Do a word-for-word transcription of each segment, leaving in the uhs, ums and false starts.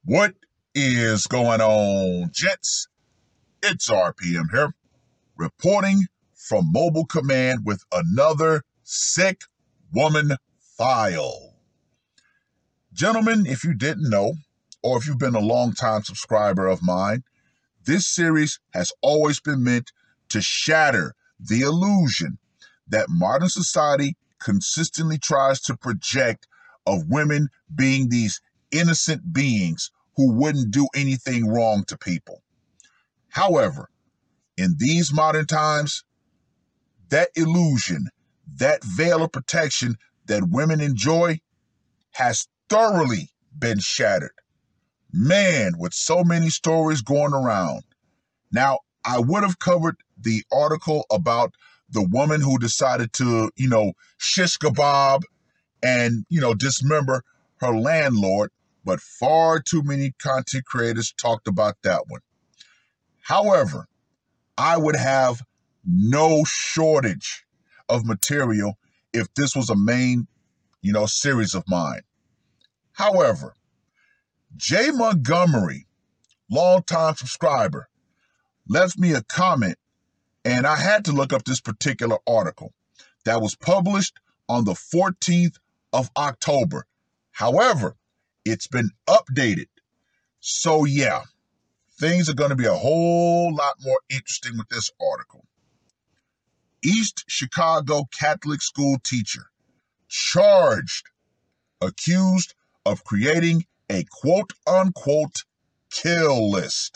What is going on, gents? It's R P M here, reporting from Mobile Command with another sick woman file. Gentlemen, if you didn't know, or if you've been a long-time subscriber of mine, this series has always been meant to shatter the illusion that modern society consistently tries to project of women being these innocent beings who wouldn't do anything wrong to people. However, in these modern times, that illusion, that veil of protection that women enjoy has thoroughly been shattered. Man, with so many stories going around. Now, I would have covered the article about the woman who decided to, you know, shish kebab and, you know, dismember her landlord, but far too many content creators talked about that one. However, I would have no shortage of material if this was a main, you know, series of mine. However, Jay Montgomery, longtime subscriber, left me a comment, and I had to look up this particular article that was published on the fourteenth of October. However, it's been updated. So yeah, things are going to be a whole lot more interesting with this article. East Chicago Catholic school teacher charged, accused of creating a quote-unquote kill list.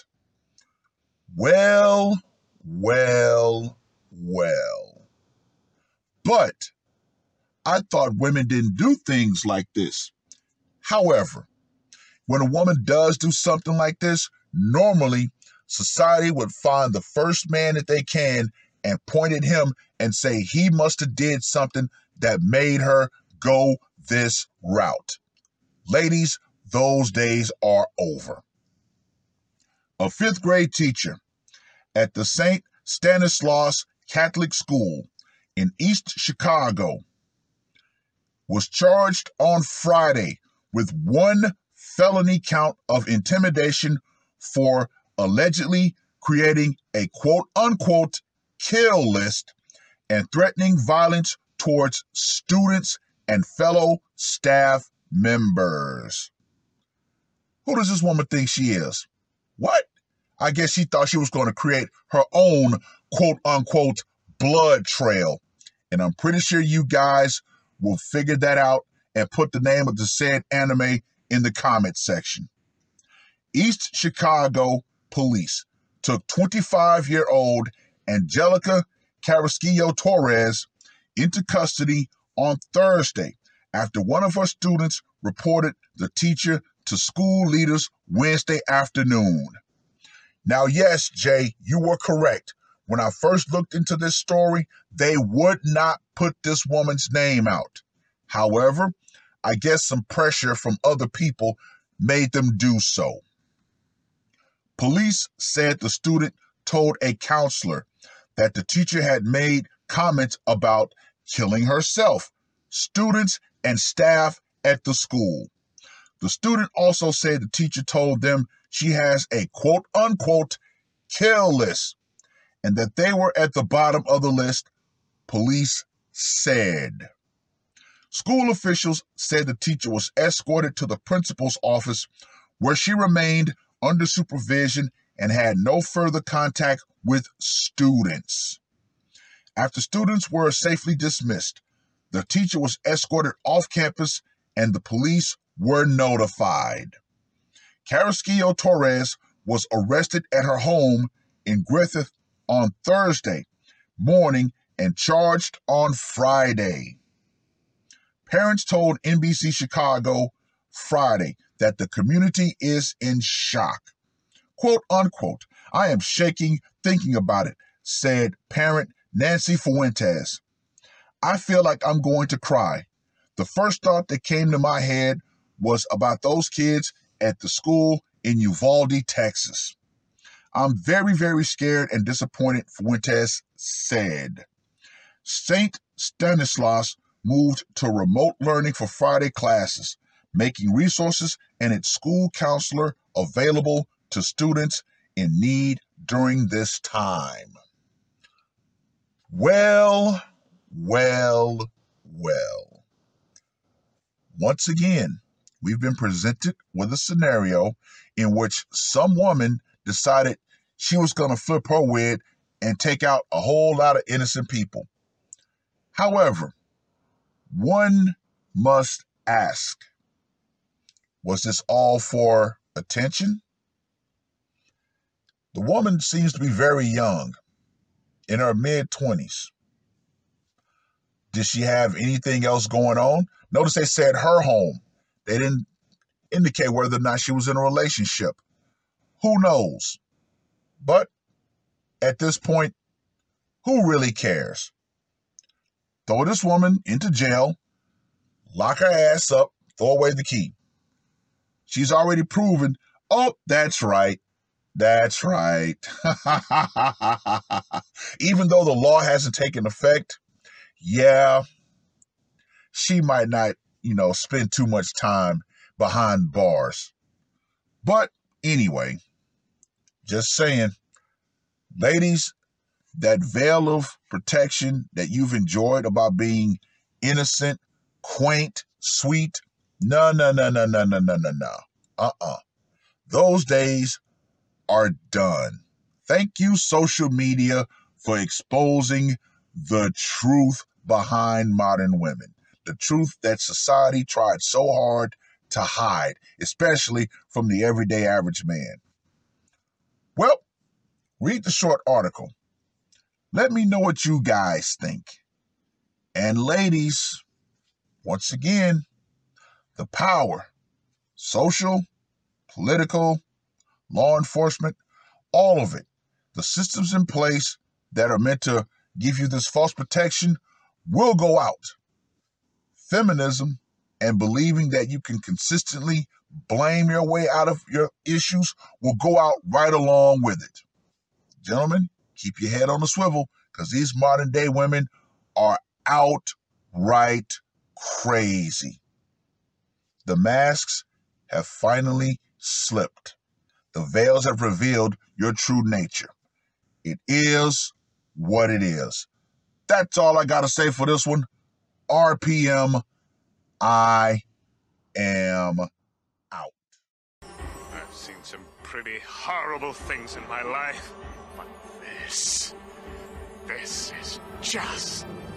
Well, well, well. But I thought women didn't do things like this. However, when a woman does do something like this, normally society would find the first man that they can and point at him and say he must have did something that made her go this route. Ladies, those days are over. A fifth grade teacher at the Saint Stanislaus Catholic School in East Chicago was charged on Friday with one felony count of intimidation for allegedly creating a quote-unquote kill list and threatening violence towards students and fellow staff members. Who does this woman think she is? What? I guess she thought she was going to create her own quote-unquote blood trail. And I'm pretty sure you guys will figure that out and put the name of the said anime in the comment section. East Chicago police took twenty-five-year-old Angelica Carrasquillo Torres into custody on Thursday after one of her students reported the teacher to school leaders Wednesday afternoon. Now, yes, Jay, you were correct. When I first looked into this story, they would not put this woman's name out. However, I guess some pressure from other people made them do so. Police said the student told a counselor that the teacher had made comments about killing herself, students, and staff at the school. The student also said the teacher told them she has a quote-unquote kill list and that they were at the bottom of the list, police said. School officials said the teacher was escorted to the principal's office where she remained under supervision and had no further contact with students. After students were safely dismissed, the teacher was escorted off campus and the police were notified. Carrasquillo Torres was arrested at her home in Griffith on Thursday morning and charged on Friday. Parents told N B C Chicago Friday that the community is in shock. Quote unquote, "I am shaking thinking about it," said parent Nancy Fuentes. "I feel like I'm going to cry. The first thought that came to my head was about those kids at the school in Uvalde, Texas. I'm very, very scared and disappointed," Fuentes said. Saint Stanislaus moved to remote learning for Friday classes, making resources and its school counselor available to students in need during this time. Well, well, well. Once again, we've been presented with a scenario in which some woman decided she was going to flip her wig and take out a whole lot of innocent people. However, one must ask, was this all for attention? The woman seems to be very young, in her mid-twenties. Did she have anything else going on? Notice they said her home. They didn't indicate whether or not she was in a relationship. Who knows? But at this point, who really cares? Throw this woman into jail, lock her ass up, throw away the key. She's already proven, oh, that's right, that's right. Even though the law hasn't taken effect, yeah, she might not, you know, spend too much time behind bars. But anyway, just saying, ladies, that veil of protection that you've enjoyed about being innocent, quaint, sweet, no, no, no, no, no, no, no, no, no. Uh-uh. Those days are done. Thank you, social media, for exposing the truth behind modern women. The truth that society tried so hard to hide, especially from the everyday average man. Well, read the short article. Let me know what you guys think. And ladies, once again, the power, social, political, law enforcement, all of it, the systems in place that are meant to give you this false protection will go out. Feminism and believing that you can consistently blame your way out of your issues will go out right along with it. Gentlemen, keep your head on the swivel, because these modern day women are outright crazy. The masks have finally slipped. The veils have revealed your true nature. It is what it is. That's all I got to say for this one. R P M, I am out. I've seen some pretty horrible things in my life, but this, this is just